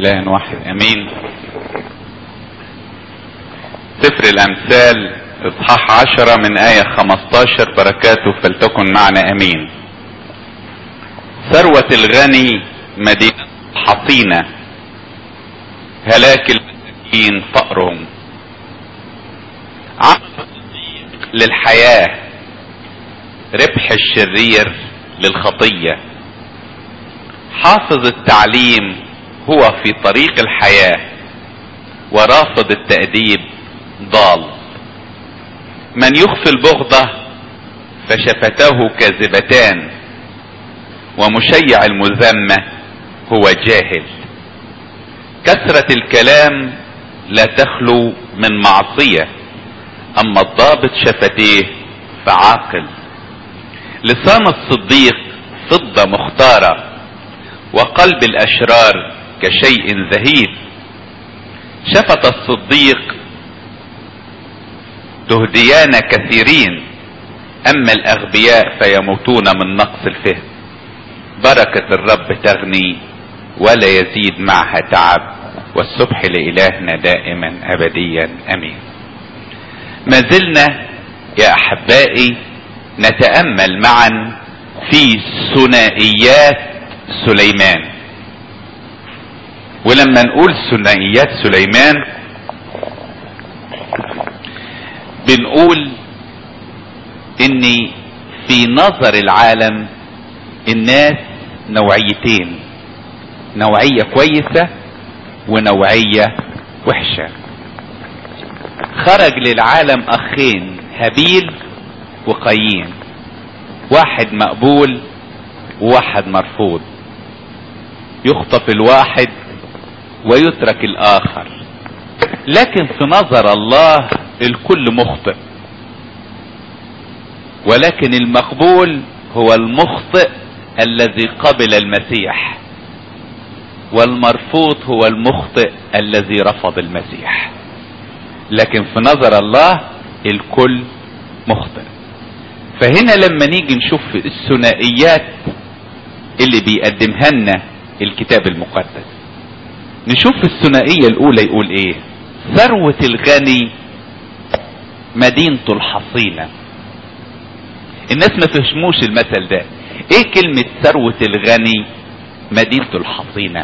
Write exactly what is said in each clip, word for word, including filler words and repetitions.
إله واحد امين. سفر الامثال اصحاح عشرة من آية خمستاشر، بركاته فلتكن معنا امين. ثروة الغني مدينة حصينة، هلاك المساكين فقرهم. عمل للحياة، ربح الشرير للخطية. حافظ التعليم هو في طريق الحياة، ورافض التأديب ضال. من يخفي البغضة فشفتاه كاذبتان، ومشيع المذمة هو جاهل. كثرة الكلام لا تخلو من معصية، اما الضابط شفتيه فعاقل. لسان الصديق فضة مختارة، وقلب الاشرار كشيء زهيد. شفة الصديق تهديان كثيرين، اما الاغبياء فيموتون من نقص الفهم. بركة الرب تغني ولا يزيد معها تعب، والسبح لإلهنا دائما ابديا امين. ما زلنا يا احبائي نتأمل معا في ثنائيات سليمان. ولما نقول ثنائيات سليمان بنقول ان في نظر العالم الناس نوعيتين، نوعية كويسة ونوعية وحشة. خرج للعالم اخين، هابيل وقايين، واحد مقبول وواحد مرفوض. يخطف الواحد ويترك الاخر، لكن في نظر الله الكل مخطئ، ولكن المقبول هو المخطئ الذي قبل المسيح، والمرفوض هو المخطئ الذي رفض المسيح. لكن في نظر الله الكل مخطئ. فهنا لما نيجي نشوف الثنائيات اللي بيقدمها لنا الكتاب المقدس، نشوف الثنائية الاولى يقول ايه؟ ثروة الغني مدينته الحصينة. الناس ما فهموش المثل ده. ايه كلمة ثروة الغني مدينته الحصينة؟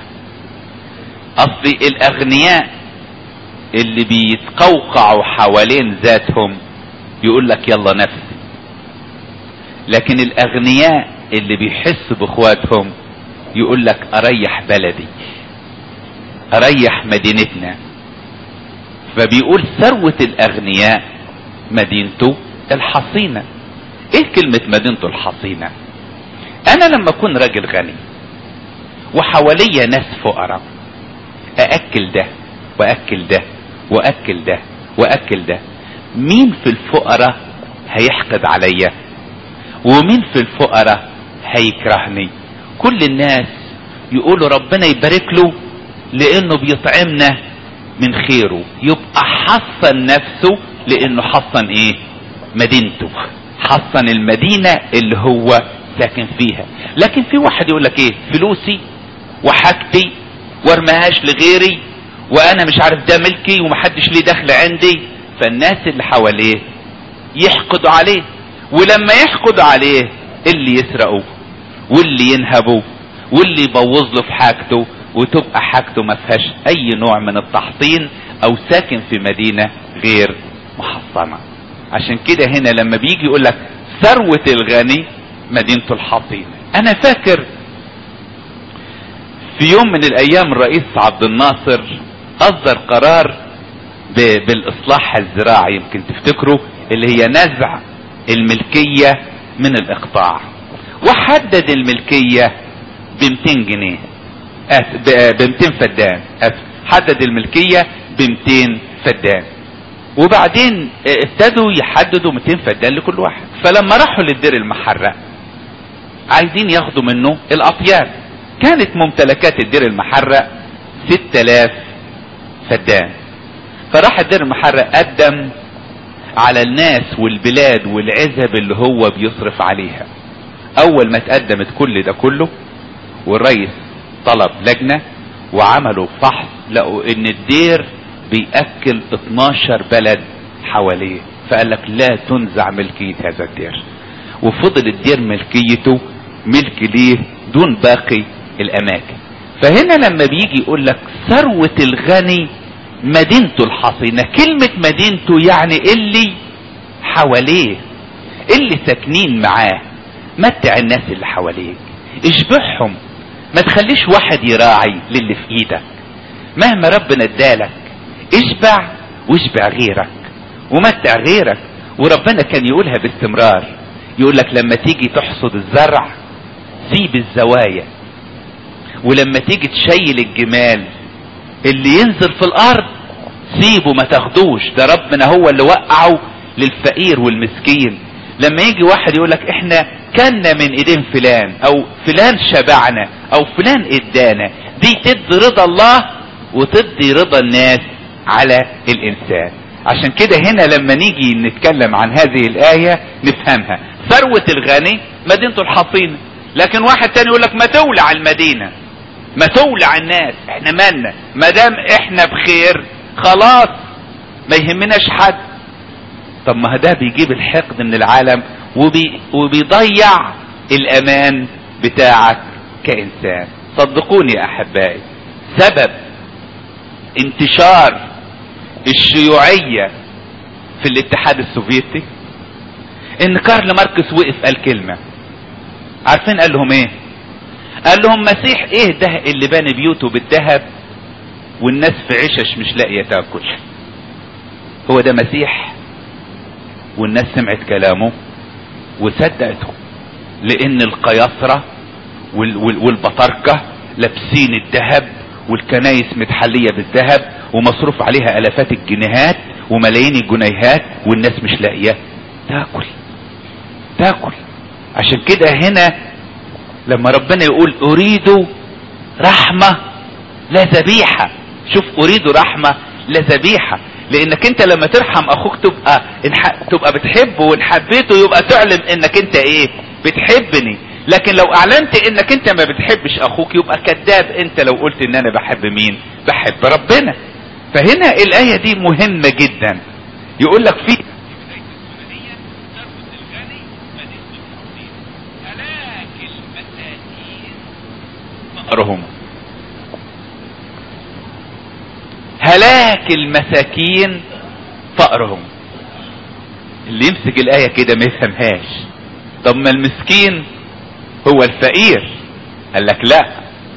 اصل الاغنياء اللي بيتقوقعوا حوالين ذاتهم يقول لك يلا نفسي، لكن الاغنياء اللي بيحسوا باخواتهم يقول لك اريح بلدي، اريح مدينتنا. فبيقول ثروة الاغنياء مدينته الحصينة. ايه كلمة مدينته الحصينة؟ انا لما اكون راجل غني وحواليا ناس فقراء، ااكل ده واكل ده واكل ده واكل ده، مين في الفقراء هيحقد عليا؟ ومين في الفقراء هيكرهني؟ كل الناس يقولوا ربنا يبارك له لانه بيطعمنا من خيره. يبقى حصن نفسه لانه حصن ايه؟ مدينته، حصن المدينة اللي هو ساكن فيها. لكن في واحد يقول لك ايه؟ فلوسي وحاجتي وارمهاش لغيري، وانا مش عارف ده ملكي ومحدش ليه دخل عندي. فالناس اللي حواليه يحقدوا عليه، ولما يحقدوا عليه اللي يسرقوا واللي ينهبوا واللي يبوظ له في حاجته، وتبقى حاجته ما فيهاش اي نوع من التحصين، او ساكن في مدينة غير محصنة. عشان كده هنا لما بيجي يقول لك ثروة الغني مدينته الحصينة. انا فاكر في يوم من الايام الرئيس عبد الناصر اصدر قرار بالاصلاح الزراعي، يمكن تفتكروا، اللي هي نزع الملكية من الاقطاع، وحدد الملكية ب مئتين جنيه، ب مئتين فدان، حدد الملكية ب مئتين فدان. وبعدين ابتدوا يحددوا مئتين فدان لكل واحد. فلما راحوا للدير المحرق عايزين ياخدوا منه الاطيان، كانت ممتلكات الدير المحرق ستة آلاف فدان. فراح الدير المحرق قدم على الناس والبلاد والعزب اللي هو بيصرف عليها. اول ما تقدمت كل ده كله والرئيس طلب لجنة وعملوا فحص لقوا ان الدير بيأكل اتناشر بلد حواليه، فقال لك لا تنزع ملكية هذا الدير، وفضل الدير ملكيته ملك ليه دون باقي الاماكن. فهنا لما بيجي يقول لك ثروة الغني مدينته الحصينة، كلمة مدينته يعني اللي حواليه، اللي ساكنين معاه. متع الناس اللي حواليك، اشبعهم، ما تخليش واحد يراعي للي في ايدك. مهما ربنا ادالك اشبع واشبع غيرك ومتع غيرك. وربنا كان يقولها باستمرار، يقول لك لما تيجي تحصد الزرع سيب الزوايا، ولما تيجي تشيل الجمال اللي ينزل في الارض سيبه ما تاخدوش، ده ربنا هو اللي وقعه للفقير والمسكين. لما يجي واحد يقول لك احنا كنا من ايدين فلان او فلان شبعنا او فلان ادانا، دي تدي رضا الله وتدي رضا الناس على الانسان. عشان كده هنا لما نيجي نتكلم عن هذه الاية نفهمها، ثروة الغني مدينته الحصينة. لكن واحد تاني يقول لك ما تولع المدينة، ما تولع الناس، احنا مالنا، ما دام احنا بخير خلاص ما يهمناش حد. طب ما ده بيجيب الحقد من العالم وبي وبيضيع الامان بتاعك كإنسان. صدقوني يا احبائي، سبب انتشار الشيوعية في الاتحاد السوفيتي ان كارل ماركس وقف قال كلمة، عارفين قال لهم ايه؟ قال لهم مسيح ايه ده اللي باني بيوته بالذهب والناس في عشش مش لاقيه تاكل؟ هو ده مسيح؟ والناس سمعت كلامه وصدقته، لان القياصرة والبطاركة لابسين الذهب والكنايس متحلية بالذهب ومصروف عليها الافات الجنيهات وملايين الجنيهات والناس مش لاقيه تاكل تاكل. عشان كده هنا لما ربنا يقول اريد رحمة لا ذبيحة، شوف اريد رحمة لا ذبيحة، لانك انت لما ترحم اخوك تبقى تبقى بتحبه، وان حبيته يبقى تعلم انك انت ايه بتحبني. لكن لو اعلنت انك انت ما بتحبش اخوك يبقى كذاب انت لو قلت ان انا بحب مين؟ بحب ربنا. فهنا الاية دي مهمة جدا، يقول لك في فقرهم، هلاك المساكين فقرهم. اللي يمسك الآية كده ما يفهمهاش. طب ما المسكين هو الفقير، قال لك لا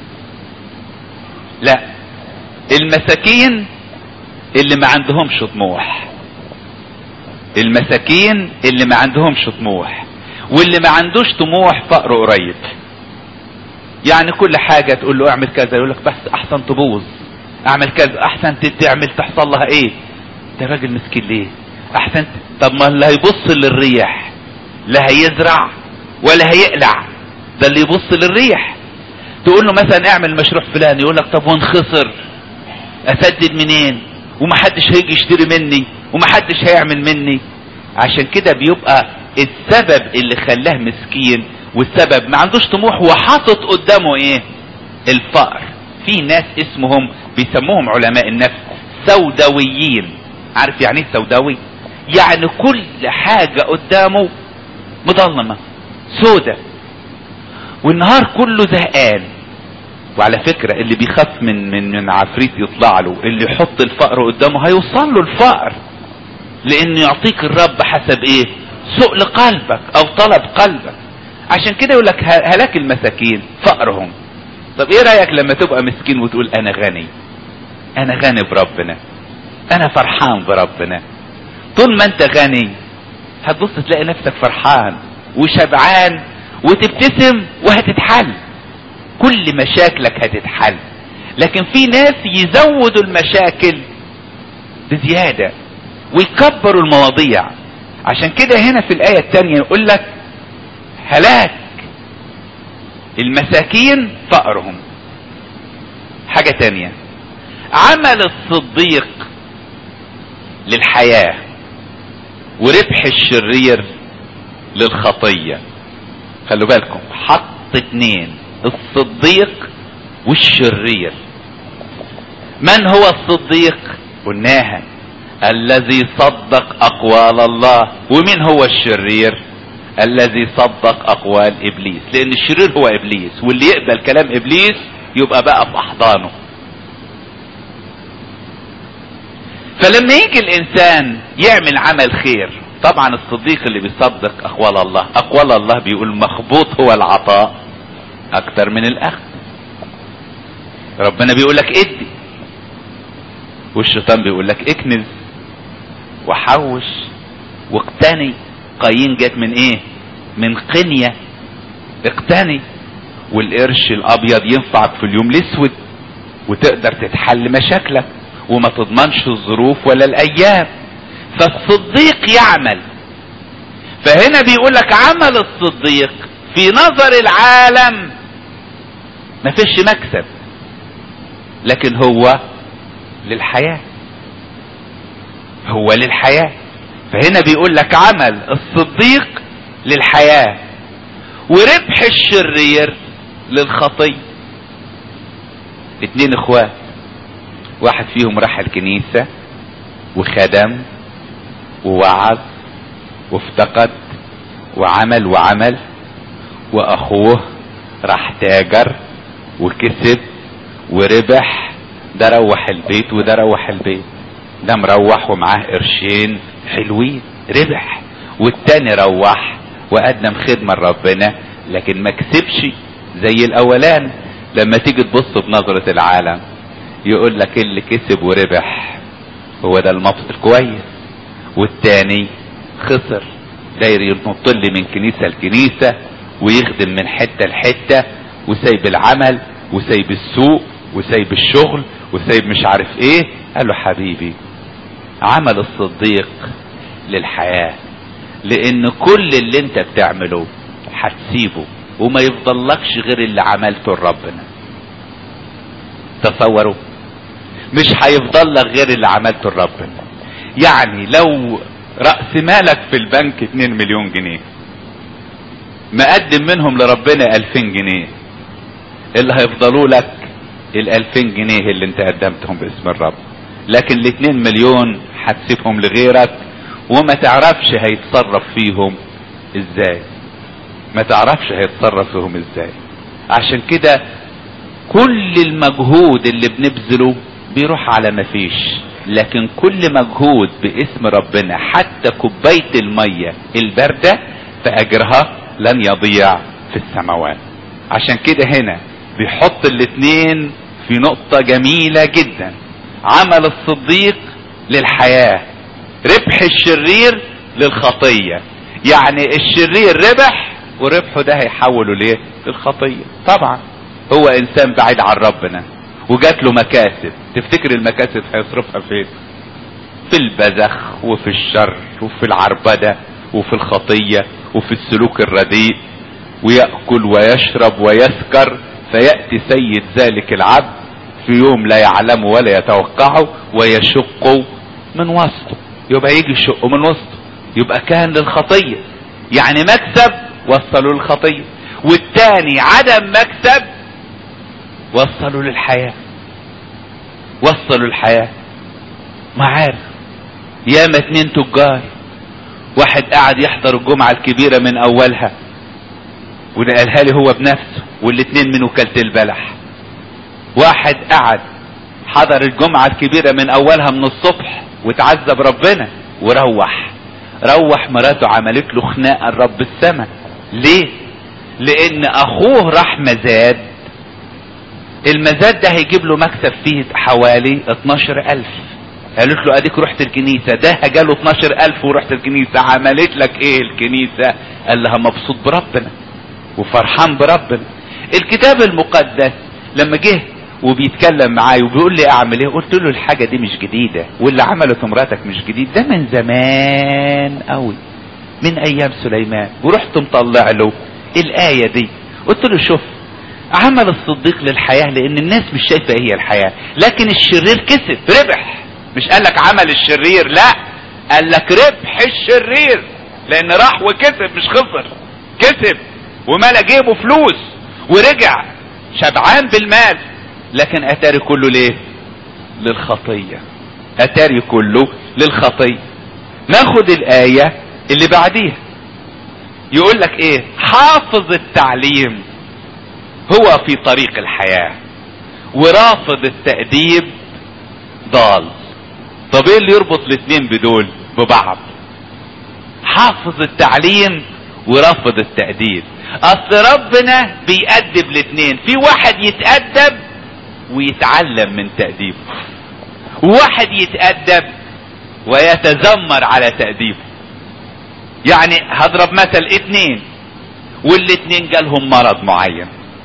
لا، المساكين اللي ما عندهمش طموح، المساكين اللي ما عندهمش طموح، واللي ما عندوش طموح فقره قريب. يعني كل حاجة تقول له اعمل كذا يقول لك بس احسن تبوظ، اعمل كذا احسن تعمل تحصل لها ايه، ده راجل مسكين ليه احسن. طب ما اللي هيبص للريح لا هيزرع ولا هيقلع، ده اللي يبص للريح. تقول له مثلا اعمل مشروع فلاني يقول لك طب وانخسر اسدد منين، ومحدش هيجي يشتري مني ومحدش هيعمل مني. عشان كده بيبقى السبب اللي خلاه مسكين والسبب ما عندوش طموح وحاطط قدامه ايه؟ الفقر. في ناس اسمهم بيسموهم علماء النفس سوداويين. عارف يعني ايه سوداوي؟ يعني كل حاجة قدامه مظلمة سودة والنهار كله زهقان. وعلى فكرة اللي بيخاف من من من عفريت يطلع له، اللي يحط الفقر قدامه هيوصل له الفقر، لان يعطيك الرب حسب ايه؟ سؤل قلبك او طلب قلبك. عشان كده يقول لك هلاك المساكين فقرهم. طب ايه رأيك لما تبقى مسكين وتقول انا غني، انا غني بربنا، انا فرحان بربنا؟ طول ما انت غني هتبص تلاقي نفسك فرحان وشبعان وتبتسم وهتتحل، كل مشاكلك هتتحل. لكن في ناس يزودوا المشاكل بزيادة ويكبروا المواضيع. عشان كده هنا في الآية الثانية يقول لك هلاك المساكين فقرهم. حاجة تانية، عمل الصديق للحياة وربح الشرير للخطية. خلوا بالكم، حط اتنين، الصديق والشرير. من هو الصديق؟ قلناها الذي صدق اقوال الله. ومن هو الشرير؟ الذي صدق اقوال ابليس، لان الشرير هو ابليس، واللي يقبل كلام ابليس يبقى بقى في احضانه. فلما يجي الانسان يعمل عمل خير، طبعا الصديق اللي بيصدق اقوال الله، اقوال الله بيقول مخبوط هو العطاء اكتر من الاخذ. ربنا بيقول لك ادي، والشيطان بيقول لك اكنز وحوش واقتني. قايين جت من ايه؟ من قنية، اقتني. والقرش الابيض ينفعك في اليوم الاسود، وتقدر تتحل مشاكلك وما تضمنش الظروف ولا الايام. فالصديق يعمل. فهنا بيقول لك عمل الصديق في نظر العالم ما فيش مكسب، لكن هو للحياة، هو للحياة. فهنا بيقول لك عمل الصديق للحياة، وربح الشرير للخطية. اتنين اخوات، واحد فيهم راح الكنيسة وخدم ووعظ وافتقد وعمل وعمل، واخوه راح تاجر وكسب وربح. ده روح البيت وده روح البيت، ده مروح ومعاه قرشين حلوين ربح، والتاني روح وقدم خدمة لربنا لكن ما كسبش زي الاولان. لما تيجي تبص بنظرة العالم يقول لك اللي كسب وربح هو ده المبسوط الكويس، والتاني خسر، داير ينط لي من كنيسة لكنيسة ويخدم من حتة لحتة، وسايب العمل وسايب السوق وسايب الشغل وسايب مش عارف ايه. قال له حبيبي عمل الصديق للحياة، لان كل اللي انت بتعمله هتسيبه وما يفضلكش غير اللي عملته لربنا. تصوروا، مش هيفضل لك غير اللي عملته لربنا. يعني لو رأس مالك في البنك اتنين مليون جنيه، مقدم منهم لربنا الفين جنيه، اللي هيفضلوا لك الالفين جنيه اللي انت قدمتهم باسم الرب. لكن الاتنين مليون هتسيبهم لغيرك وما تعرفش هيتصرف فيهم ازاي، ما تعرفش هيتصرف فيهم ازاي. عشان كده كل المجهود اللي بنبذله بيروح على ما فيش، لكن كل مجهود باسم ربنا حتى كوباية المية الباردة فاجرها لن يضيع في السماوات. عشان كده هنا بيحط الاتنين في نقطة جميلة جدا. عمل الصديق للحياة، ربح الشرير للخطية. يعني الشرير ربح وربحه ده هيحوله ليه؟ للخطية. طبعا هو انسان بعيد عن ربنا وجات له مكاسب، تفتكر المكاسب هيصرفها فين؟ في البذخ وفي الشر وفي العربدة وفي الخطية وفي السلوك الرديء، ويأكل ويشرب ويسكر، فيأتي سيد ذلك العبد في يوم لا يعلمه ولا يتوقعه ويشقه من وسطه. يبقى يجي يشقه من وسطه، يبقى كان للخطية. يعني مكسب وصلوا للخطية، والتاني عدم مكسب وصلوا للحياة، وصلوا الحياة. ما عارف ياما اتنين تجار، واحد قاعد يحضر الجمعة الكبيرة من اولها ونقلها لي هو بنفسه، والاتنين من وكالة البلح. واحد قعد حضر الجمعة الكبيرة من اولها من الصبح وتعذب ربنا وروح روح مراته عملت له خناقة الرب السماء. ليه؟ لان اخوه راح مزاد، المزاد ده هيجيب له مكسب فيه حوالي اتناشر الف. قالت له اديك رحت الكنيسة، ده جاله اتناشر الف ورحت الكنيسة، عملت لك ايه الكنيسة؟ قال لها مبسوط بربنا وفرحان بربنا. الكتاب المقدس لما جه وبيتكلم معايا وبيقول لي اعمل ايه، قلت له الحاجة دي مش جديدة، واللي عملته مراتك مش جديد، ده من زمان قوي من ايام سليمان. ورحت مطلع له الاية دي، قلت له شوف عمل الصديق للحياة، لان الناس مش شايفة هي الحياة، لكن الشرير كسب ربح. مش قال لك عمل الشرير، لا، قال لك ربح الشرير، لان راح وكسب مش خسر، كسب وملا جيبه فلوس ورجع شبعان بالمال. لكن اتاري كله ليه؟ للخطية، اتاري كله للخطية. ناخد الآية اللي بعديها يقول لك ايه؟ حافظ التعليم هو في طريق الحياة، ورافض التأديب ضال. طب ايه اللي يربط الاثنين بدول ببعض؟ حافظ التعليم ورافض التأديب. اصل ربنا بيأدب الاثنين، في واحد يتأدب ويتعلم من تأديبه، وواحد يتأدب ويتذمر على تأديبه. يعني هضرب مثل اتنين والاتنين جالهم مرض معين.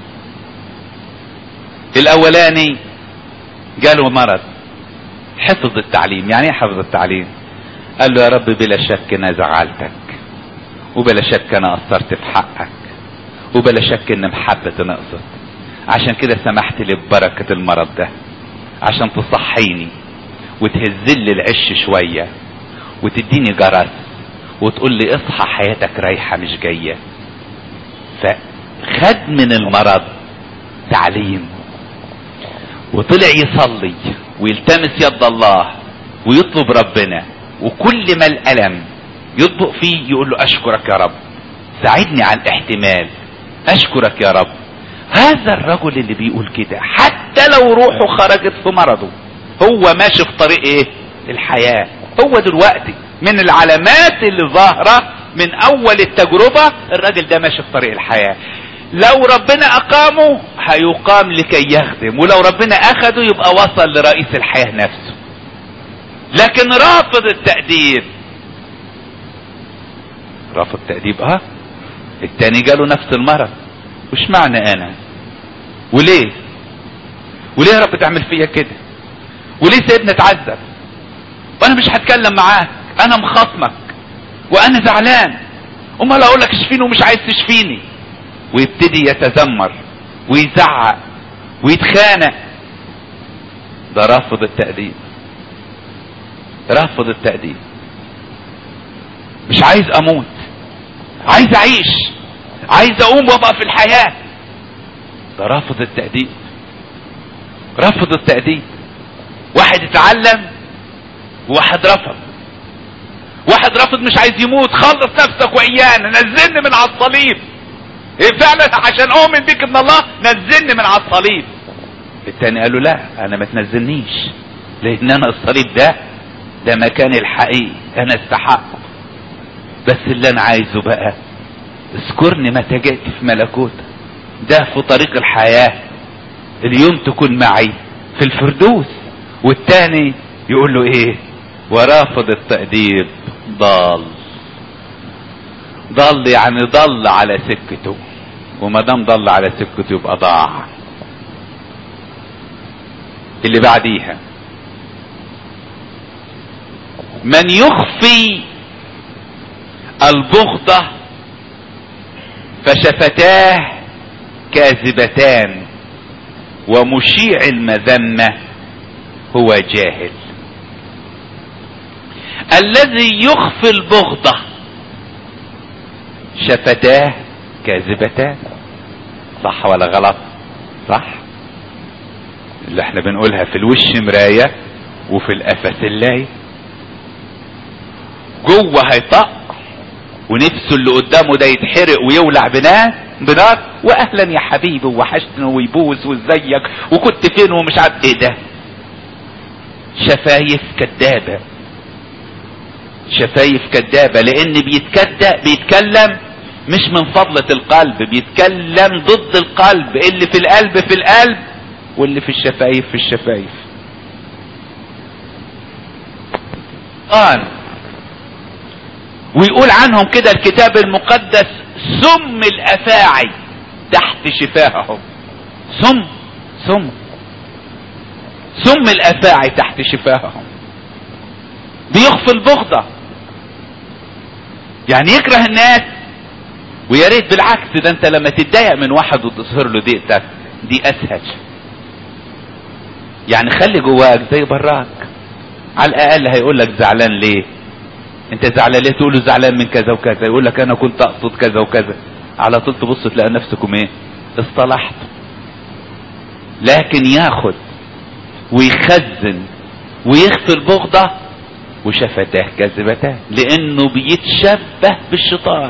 الاولاني جاله مرض، حفظ التعليم. يعني ايه حفظ التعليم؟ قال له يا رب بلا شك انا زعلتك، وبلا شك انا قصرت في حقك، وبلا شك ان محبتي نقصت، عشان كده سمحت لي ببركة المرض ده عشان تصحيني وتهزلي العش شوية وتديني جرس وتقول لي اصحى حياتك رايحة مش جاية. فخد من المرض تعليم، وطلع يصلي ويلتمس يد الله ويطلب ربنا، وكل ما الألم يطبق فيه يقول له اشكرك يا رب، ساعدني على الاحتمال، اشكرك يا رب. هذا الرجل اللي بيقول كده حتى لو روحه خرجت في مرضه هو ماشي في طريق ايه؟ الحياة. هو دلوقتي من العلامات اللي ظاهرة من اول التجربة الراجل ده ماشي في طريق الحياة. لو ربنا اقامه هيقام لكي يخدم، ولو ربنا اخده يبقى وصل لرئيس الحياة نفسه. لكن رافض التأديب، رافض التأديب اه التاني جاله نفس المرض، وش معنى انا؟ وليه؟ وليه يا رب تعمل فيا كده؟ وليه سيدنا اتعذب؟ وانا مش هتكلم معاك، انا مخاصمك وانا زعلان، امال اقول لك اشفيني ومش عايز تشفيني. ويبتدي يتذمر ويزعق ويتخانق. ده رافض التأديب، رافض التأديب. مش عايز اموت، عايز اعيش، عايز اقوم وابقى في الحياة. ده رافض التأديب، رافض التأديب. واحد اتعلم وواحد رفض. واحد رفض مش عايز يموت، خلص نفسك وإيانا، نزلني من على الصليب. ايه فعلا عشان اؤمن بيك من الله نزلني من على الصليب. التاني قال له لا انا ما تنزلنيش، لان انا الصليب ده ده مكاني الحقيقي، انا استحق. بس اللي انا عايزه بقى اذكرني متى جئت في ملكوتك، ده في طريق الحياة، اليوم تكون معي في الفردوس. والتاني يقول له ايه؟ ورافض التأديب ضال. ضل يعني ضل على سكته، وما دام ضل على سكته يبقى ضاع. اللي بعديها من يخفي البغضة فشفتاه كاذبتان، ومشيع المذمة هو جاهل. الذي يخفي البغضة شفتاه كاذبتان، صح ولا غلط؟ صح، اللي احنا بنقولها في الوش مراية وفي القفص اللاي. جوه هيطق ونفسه اللي قدامه ده يتحرق ويولع بنار بنار، واهلا يا حبيبي وحشتني ويبوس وازيك وكنت فين ومش عارف ايه. ده شفايف كدابة، شفايف كدابة، لان بيتكدب بيتكلم مش من فضلة القلب، بيتكلم ضد القلب. اللي في القلب في القلب، واللي في الشفايف في الشفايف. قال ويقول عنهم كده الكتاب المقدس سم الافاعي تحت شفاههم. سم سم سم الافاعي تحت شفاههم. بيخفي البغضة، يعني يكره الناس. ويا ريت بالعكس، ده انت لما تتضايق من واحد وتظهر له ضيقتك دي اسهل. يعني خلي جواك زي براك، على الاقل هيقول لك زعلان ليه؟ انت زعلان ليه؟ تقول له زعلان من كذا وكذا، يقول لك انا كنت اقصد كذا وكذا. على طول تبص تلاقي نفسكم ايه؟ اصطلحت. لكن ياخد ويخزن ويخفي البغضة، وشفتاه كذبتان، لانه بيتشبه بالشيطان.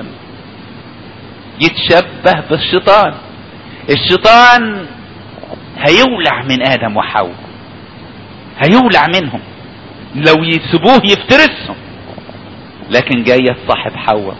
يتشبه بالشيطان. الشيطان هيولع من ادم وحواء، هيولع منهم لو يسيبوه يفترسهم، لكن جاية صاحب حواء.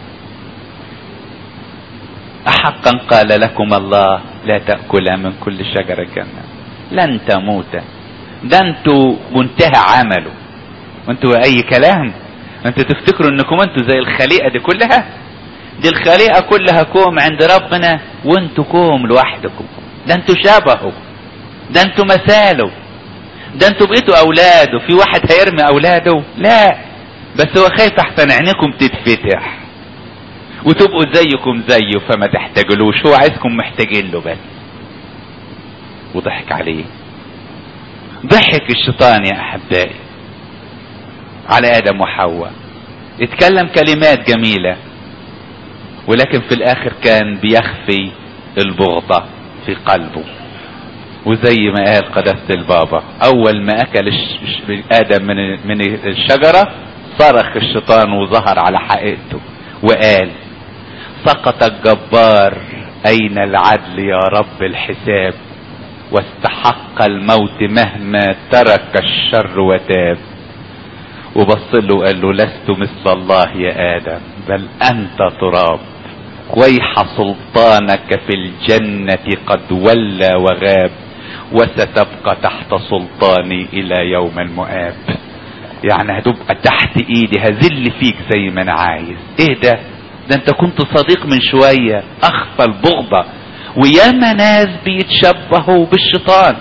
احقا قال لكم الله لا تأكلا من كل شجرة الجنة لن تموتا. ده انتوا منتهى عمله، وانتوا اي كلام. انتوا تفتكروا انكم انتوا زي الخليقة دي كلها؟ دي الخليقة كلها كوم عند ربنا، وانتوا كوم لوحدكم. ده انتوا شبهه، ده انتوا مثاله، ده انتوا بقيتوا اولاده. في واحد هيرمي اولاده؟ لا، بس هو خايف احسن عينيكم تتفتح وتبقوا زيكم زيه، فما تحتاجلوش. هو عايزكم محتاجين له بس. وضحك عليه. ضحك الشيطان يا احبائي على ادم وحواء، اتكلم كلمات جميلة، ولكن في الاخر كان بيخفي البغضة في قلبه. وزي ما قال قداسة البابا، اول ما اكل ادم من من الشجرة صرخ الشيطان وظهر على حقيقته وقال: سقط الجبار، اين العدل يا رب الحساب، واستحق الموت مهما ترك الشر وتاب. وبص له وقال له: لست مثل الله يا ادم، بل انت تراب، ويح سلطانك في الجنة قد ولى وغاب، وستبقى تحت سلطاني الى يوم المؤاب. يعني هتبقى تحت ايدي، هذل فيك زي ما انا عايز. ايه ده؟ ده انت كنت صديق من شوية، اخفى البغضة. وياما ناس بيتشبهوا بالشيطان.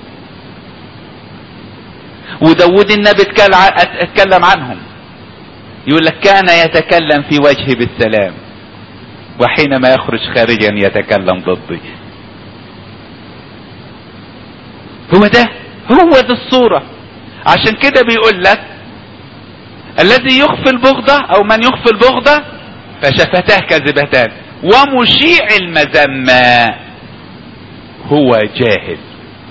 وداود النبي اتكلم عنهم، يقول لك: كان يتكلم في وجهي بالسلام، وحينما يخرج خارجا يتكلم ضدي. هو ده هو ده الصورة. عشان كده بيقول لك: الذي يخفي البغضة او من يخفي البغضة فشفتاه كذبتان، ومشيع المذمة هو جاهل.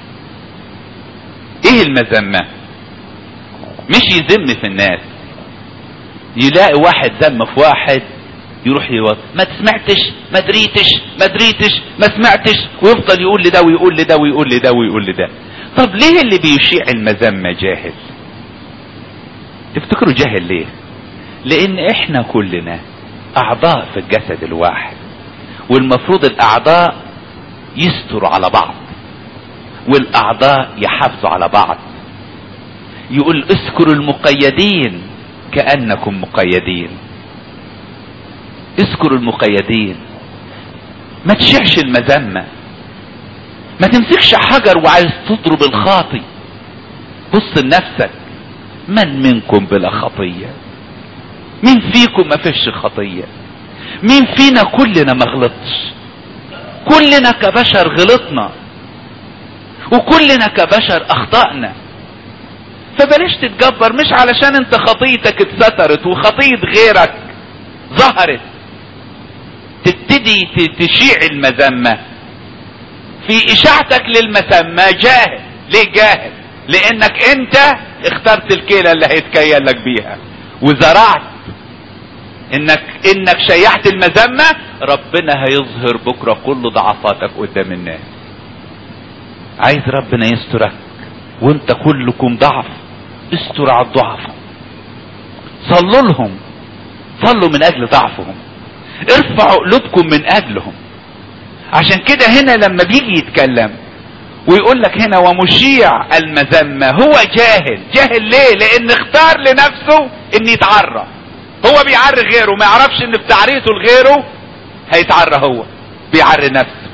ايه المذمة؟ مش يذم في الناس. يلاقي واحد ذم في واحد يروح يوض: ما تسمعتش، ما دريتش، ما دريتش، ما سمعتش، ويفضل يقول لده ويقول لده ويقول لده ويقول لده. طب ليه اللي بيشيع المذمة جاهل؟ تفتكروا جاهل ليه؟ لان احنا كلنا اعضاء في الجسد الواحد، والمفروض الاعضاء يستروا على بعض، والاعضاء يحافظوا على بعض. يقول: اذكروا المقيدين كأنكم مقيدين. اذكروا المقيدين. ما تشعش المذمة، ما تمسكش حجر وعايز تضرب الخاطي. بص لنفسك: من منكم بلا خطية؟ مين فيكم ما فيش خطية؟ مين فينا كلنا ما غلطش؟ كلنا كبشر غلطنا، وكلنا كبشر اخطأنا. فبلاش تتجبر، مش علشان انت خطيتك اتسترت وخطية غيرك ظهرت تبتدي تشيع المذمة. في اشاعتك للمذمة جاهل. ليه جاهل؟ لانك انت اخترت الكيلة اللي هيتكيل لك بيها، وزرعت انك انك شيعت المذمة. ربنا هيظهر بكرة كل ضعفاتك قدام الناس. عايز ربنا يسترك وانت كلكم ضعف، استر على الضعف. صلوا لهم، صلوا من اجل ضعفهم، ارفعوا قلوبكم من اجلهم. عشان كده هنا لما بيجي يتكلم ويقول لك هنا: ومشيع المذمة هو جاهل. جاهل ليه؟ لان اختار لنفسه ان يتعرى. هو بيعري غيره، ما يعرفش ان بتعريته لغيره هيتعرى. هو بيعري نفسه،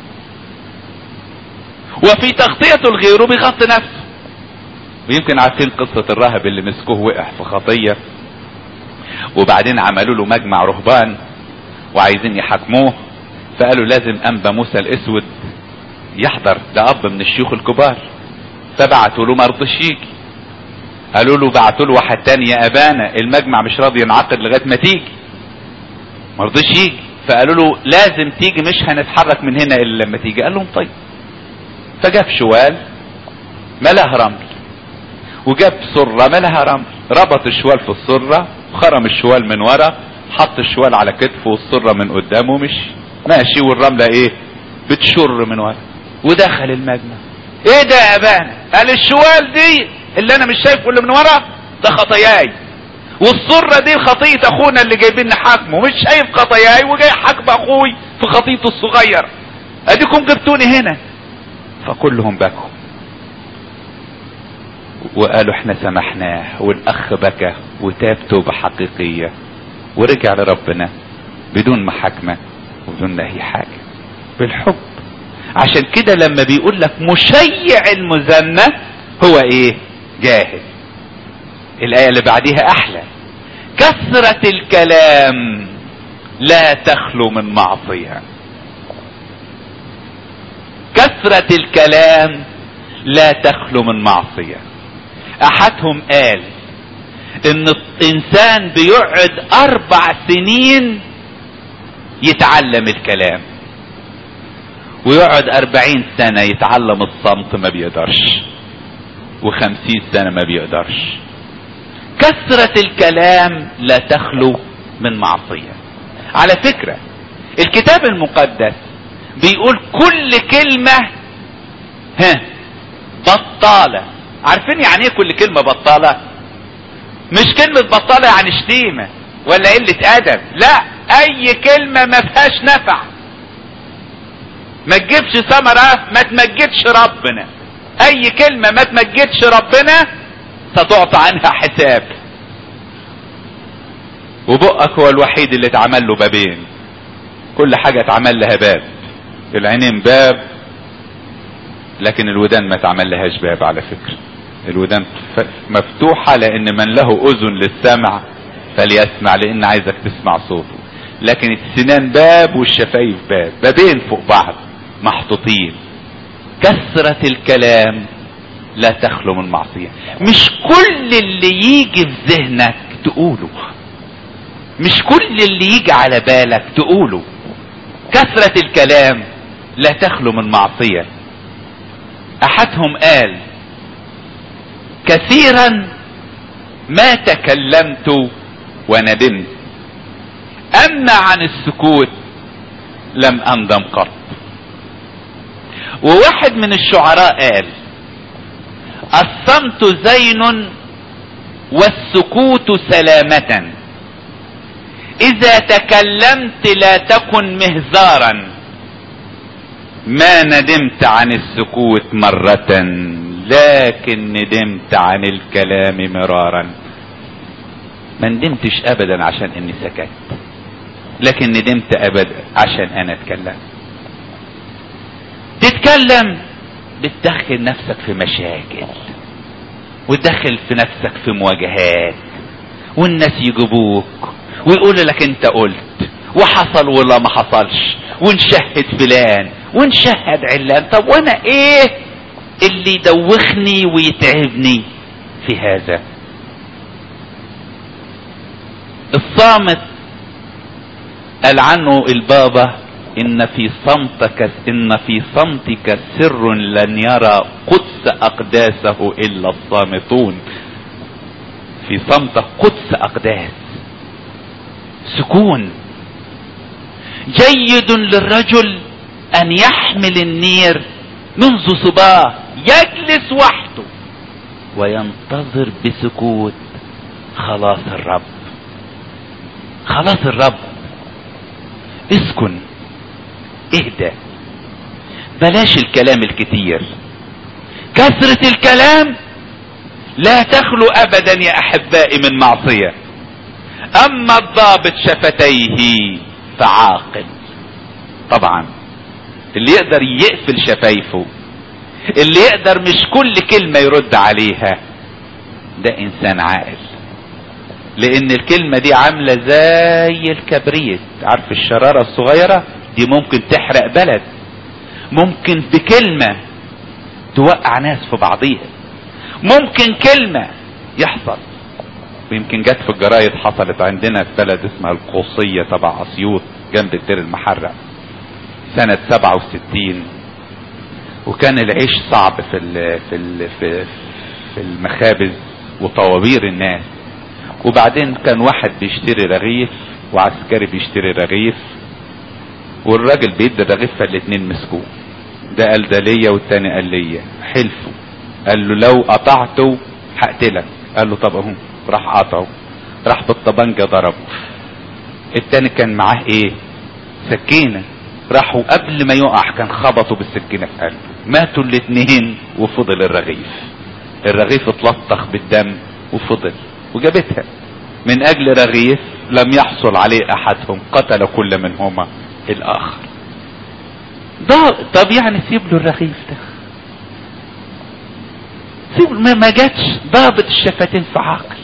وفي تغطيته لغيره بيغطي نفسه. ويمكن عارفين قصة الراهب اللي مسكوه وقع في خطية، وبعدين عملوا له مجمع رهبان وعايزين يحاكموه، فقالوا لازم انبا موسى الاسود يحضر، ده اب من الشيوخ الكبار. فبعتوا له، ما رضيش يجي. قالوا له، بعتوا له واحد تاني: يا ابانا المجمع مش راضي ينعقد لغايه ما تيجي. ما رضيش يجي. فقالوا له: لازم تيجي، مش هنتحرك من هنا الا لما تيجي. قال لهم: طيب. فجاب شوال ملاها رمل، وجاب سرة ملاها رمل، ربط الشوال في السرة وخرم الشوال من ورا، حط الشوال على كتفه والسرة من قدامه ومشي ماشي، والرملة ايه بتشر من ورا، ودخل المجمع. ايه ده يا ابانا؟ قال الشوال دي اللي انا مش شايفه اللي من ورا ده خطاياي، والسرة دي خطية اخونا اللي جايبين حاكمه، مش شايف خطاياي وجاي حاكم اخوي في خطيته الصغير، اديكم جبتوني هنا. فكلهم بكوا وقالوا احنا سمحناه، والاخ بكى وتاب توبة حقيقية ورجع لربنا بدون محاكمة وبدون اي حاجة، بالحب. عشان كده لما بيقول لك مشيع المذنة هو ايه؟ جاهل. الآية اللي بعديها احلى، كثرة الكلام لا تخلو من معصية. كثرة الكلام لا تخلو من معصية. احدهم قال ان الانسان بيقعد اربع سنين يتعلم الكلام، ويقعد اربعين سنة يتعلم الصمت ما بيقدرش، وخمسين سنة ما بيقدرش. كثرة الكلام لا تخلو من معصية. على فكرة الكتاب المقدس بيقول كل كلمة ها بطالة. عارفين يعني ايه كل كلمة بطالة؟ مش كلمة بطالة يعني شتيمة ولا قلة ادب، لا، اي كلمة ما فيهاش نفع، ما تجيبش ثمرة، ما تمجدش ربنا. اي كلمة ما تمجدش ربنا ستعطى عنها حساب. وبقك هو الوحيد اللي اتعمل له بابين، كل حاجة اتعمل لها باب، العينين باب لكن الودان ما اتعمل لهاش باب. على فكرة الودان مفتوحة لان من له اذن للسمع فليسمع، لان عايزك تسمع صوته. لكن السنان باب والشفايف باب، بابين فوق بعض محطوطين. كثرة الكلام لا تخلو من معصية. مش كل اللي يجي في ذهنك تقوله، مش كل اللي يجي على بالك تقوله. كثرة الكلام لا تخلو من معصية. احدهم قال كثيرا ما تكلمت وندمت، اما عن السكوت لم اندم قط. وواحد من الشعراء قال الصمت زين والسكوت سلامة، اذا تكلمت لا تكن مهزارا، ما ندمت عن السكوت مرة لكن ندمت عن الكلام مرارا. ما ندمتش ابدا عشان اني سكت، لكن ندمت ابدا عشان انا اتكلم. تتكلم بتدخل نفسك في مشاكل، وتدخل في نفسك في مواجهات، والناس يجيبوك ويقولوا لك انت قلت وحصل ولا ما حصلش، ونشهد فلان ونشهد علان. طب وانا ايه اللي يدوخني ويتعبني في هذا؟ الصامت قال عنه البابا ان في صمتك ان في صمتك سر لن يرى قدس اقداسه الا الصامتون. في صمتك قدس اقداس، سكون. جيد للرجل ان يحمل النير منذ صباه، يجلس وحده وينتظر بسكوت خلاص الرب. خلاص الرب. اسكن، اهدى، بلاش الكلام الكتير. كثرة الكلام لا تخلو ابدا يا احبائي من معصية. اما الضابط شفتيه فعاقل. طبعا اللي يقدر يقفل شفايفه، اللي يقدر مش كل كلمة يرد عليها، ده انسان عاقل. لان الكلمة دي عاملة زي الكبريت، عارف الشرارة الصغيرة دي ممكن تحرق بلد، ممكن بكلمة توقع ناس في بعضيها، ممكن كلمة يحصل. ويمكن جت في الجرايد، حصلت عندنا في بلد اسمها القوصية تبع اسيوط جنب الدير المحرق سنة سبعة وستين. وكان العيش صعب في ال في ال في, في المخابز وطوابير الناس. وبعدين كان واحد بيشتري رغيف وعسكري بيشتري رغيف، والراجل بيدي الرغيف فالاتنين مسكوه، ده قال ده ليا والتاني قال ليا، حلفوا قال له لو قطعته هقتلك، قال له طب اهو، راح قطعه، راح بالطبنجة ضربه. التاني كان معاه ايه؟ سكينة، راحوا قبل ما يقع كان خبطوا بالسكينة في قلبه، ماتوا الاتنين وفضل الرغيف. الرغيف اتلطخ بالدم وفضل، وجابتها من اجل رغيف لم يحصل عليه احدهم، قتل كل منهما الاخر. ده طب يعني سيب له الرغيف ده، سيب ما, ما جاتش ضابط الشفتين في عقل،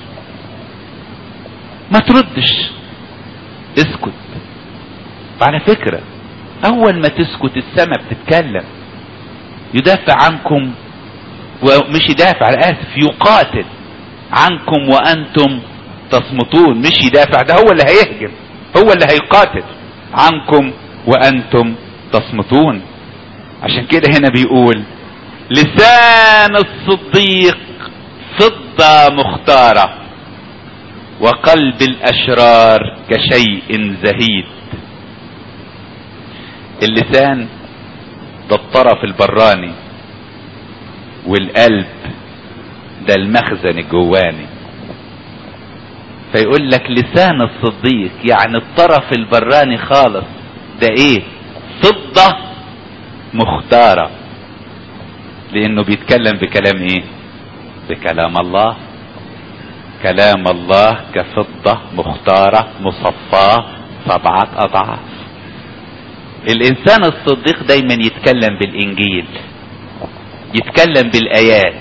ما تردش، اسكت. وعلى فكرة اول ما تسكت السماء بتتكلم، يدافع عنكم، ومش يدافع، اسف، يقاتل عنكم وانتم تصمتون. مش يدافع، ده هو اللي هيهجم، هو اللي هيقاتل عنكم وانتم تصمتون. عشان كده هنا بيقول لسان الصديق فضة مختارة وقلب الاشرار كشيء زهيد. اللسان ده الطرف البراني، والقلب ده المخزن الجواني. فيقول لك لسان الصديق يعني الطرف البراني خالص ده ايه؟ فضة مختارة، لانه بيتكلم بكلام ايه؟ بكلام الله. كلام الله كفضة مختارة مصفاة سبعة اضعاف. الانسان الصديق دايما يتكلم بالانجيل، يتكلم بالايات،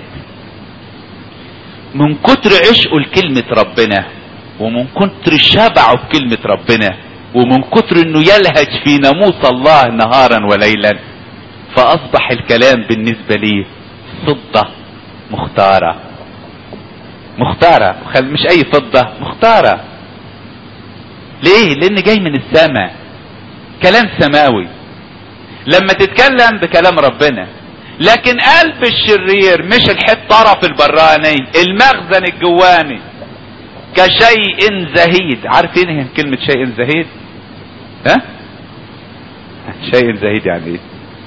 من كتر عشقه لكلمة ربنا، ومن كتر شبعه بكلمة ربنا، ومن كتر انه يلهج في ناموس الله نهارا وليلا، فاصبح الكلام بالنسبة ليه فضة مختارة. مختارة، مش اي فضة، مختارة. ليه؟ لان جاي من السماء، كلام سماوي. لما تتكلم بكلام ربنا، لكن قلب الشرير مش الحت طرف البراني، المخزن الجواني كشيء زهيد. عارفين هي كلمة شيء زهيد؟ ها؟ شيء زهيد يعني ايه؟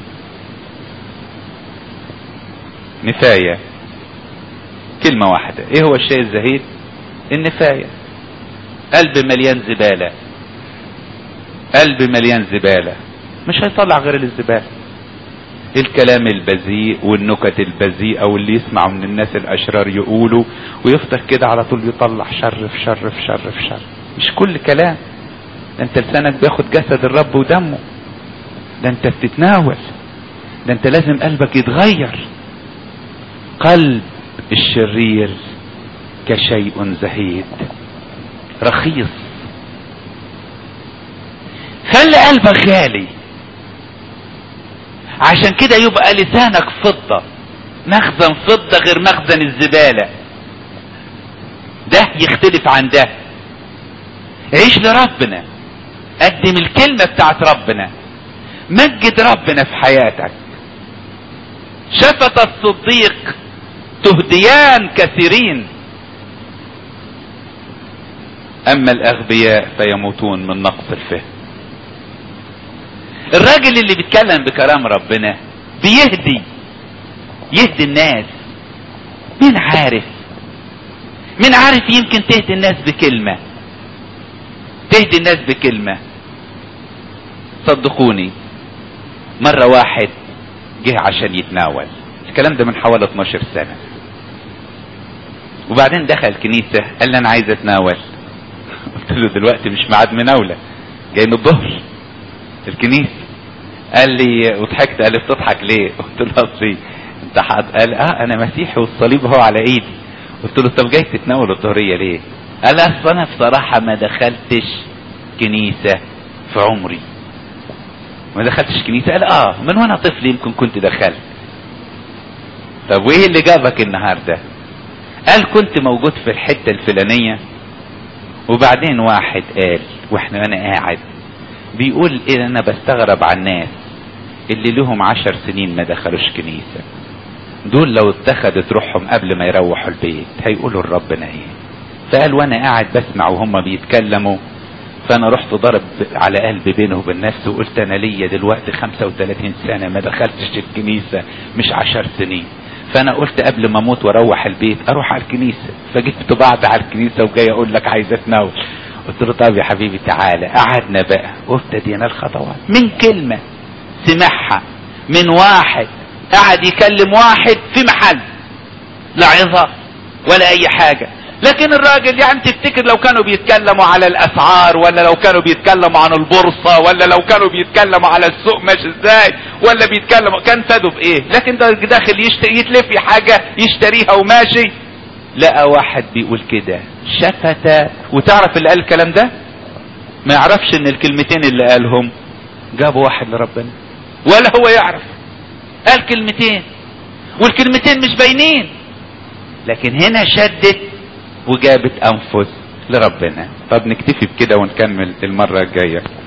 نفاية. كلمة واحدة. ايه هو الشيء الزهيد؟ النفاية. قلب مليان زبالة، قلب مليان زبالة، مش هيطلع غير الزبالة. الكلام البذيء والنكت البذيئة واللي يسمعوا من الناس الاشرار يقولوا، ويفضل كده على طول يطلع شر في شر في شر في شر. مش كل كلام، ده انت لسانك بياخد جسد الرب ودمه، ده انت بتتناول، ده انت لازم قلبك يتغير. قلب الشرير كشيء زهيد، رخيص. خلي قلبك غالي، عشان كده يبقى لسانك فضة، مخزن فضة غير مخزن الزبالة. ده يختلف عن ده. عيش لربنا، قدم الكلمة بتاعت ربنا، مجد ربنا في حياتك. شفت الصديق تهديان كثيرين، اما الاغبياء فيموتون من نقص الفهم. الراجل اللي بيتكلم بكلام ربنا بيهدي، يهدي الناس. مين عارف، مين عارف يمكن تهدي الناس بكلمة، تهدي الناس بكلمة. صدقوني مرة واحد جه عشان يتناول، الكلام ده من حوالي اتناشر سنة، وبعدين دخل كنيسة قال لي انا عايز اتناول. قلت له دلوقتي مش ميعاد مناولة، جاي من الظهر الكنيسة. قال لي وضحكت، قال لي بتضحك ليه؟ قلت له اصلي انت حد. قال اه انا مسيحي والصليب هو على ايدي. قلت له طب جاي تتناول الظهرية ليه؟ قال اصل انا بصراحة ما دخلتش كنيسة في عمري. ما دخلتش كنيسة؟ قال اه من وانا طفل يمكن كنت دخلت. طب وايه اللي جابك النهاردة؟ قال كنت موجود في الحتة الفلانية، وبعدين واحد قال واحنا انا قاعد بيقول ايه، انا بستغرب على الناس اللي لهم عشر سنين ما دخلوش كنيسة، دول لو اتخذت روحهم قبل ما يروحوا البيت هيقولوا لربنا ايه؟ فقال وانا قاعد بسمع وهم بيتكلموا، فانا رحت ضرب على قلبي بينه وبين نفسي وقلت انا ليا دلوقتي خمسة وثلاثين سنة ما دخلتش الكنيسة، مش عشر سنين. فانا قلت قبل ما اموت واروح البيت اروح على الكنيسة، فجبت بعض على الكنيسة وجاي اقول لك عايز اتناول. قلت له طب يا حبيبي تعالى. قعدنا بقى وابتدينا الخطوات من كلمة سمعها من واحد قعد يكلم واحد في محل، لا عظة ولا اي حاجة. لكن الراجل يعني تفتكر لو كانوا بيتكلموا على الاسعار، ولا لو كانوا بيتكلموا عن البورصة، ولا لو كانوا بيتكلموا على السوق ماشي ازاي، ولا بيتكلموا كان فادوا بايه؟ لكن ده داخل يشتري يتلف حاجة يشتريها وماشي، لقى واحد بيقول كده شفت. وتعرف اللي قال الكلام ده ما يعرفش ان الكلمتين اللي قالهم جابوا واحد لربنا، ولا هو يعرف. قال كلمتين والكلمتين مش باينين، لكن هنا شدت وجابت انفس لربنا. طب نكتفي بكده ونكمل المرة الجاية.